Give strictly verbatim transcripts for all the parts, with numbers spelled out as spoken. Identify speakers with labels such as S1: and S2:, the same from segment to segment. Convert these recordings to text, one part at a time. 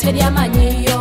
S1: teryamanyiyo.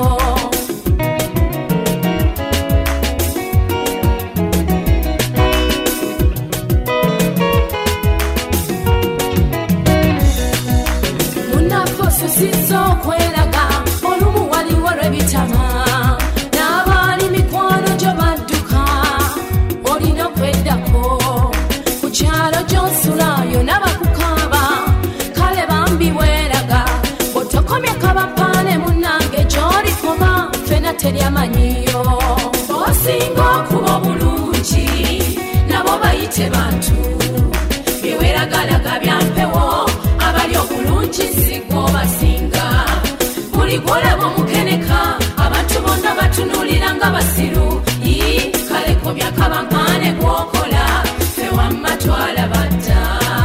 S1: Munafosu sizo kweraga olumu waliwo lwebitama n'abaali mikwano gyo badduka olina okweddako ku kyalo gy'onsulayo n'abakukaaba kale bambi bweraga otokomye kabapaane munnange gy'olikoma fena teryamanyiyo. Osinga okuba obulungi nabo bayite bantu byeweragalaga byampewo abali obulungi sigwo basinga buli gwolaba omukeneka abantu bonna batunulira nga basiru yi kaleko byakabampaane gwokola fewamma twalabadda.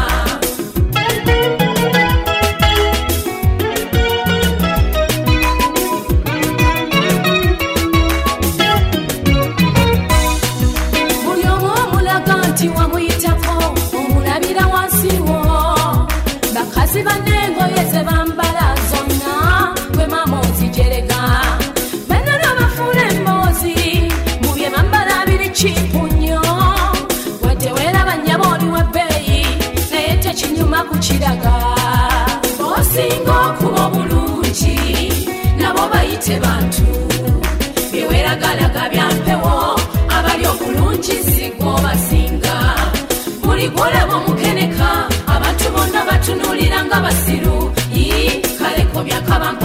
S1: Buli omu omulaga nti wamuyitako omulabira wansiwo bakazi banengoye ze bambala zonna gwe mama ozijerega benala bafuula emboozi mu bye bambala biri kipu nnyo wadde weeraba nnyaba oli w'ebbeeyi naye tekinyuma kukiraga. Osinga okuba obulungi nabo bayite bantu byeweragalaga byampewo abali obulungi sigwo basinga buli gwolaba omukeneka abantu bonna batunulira nga basiru yi kaleko byakabampa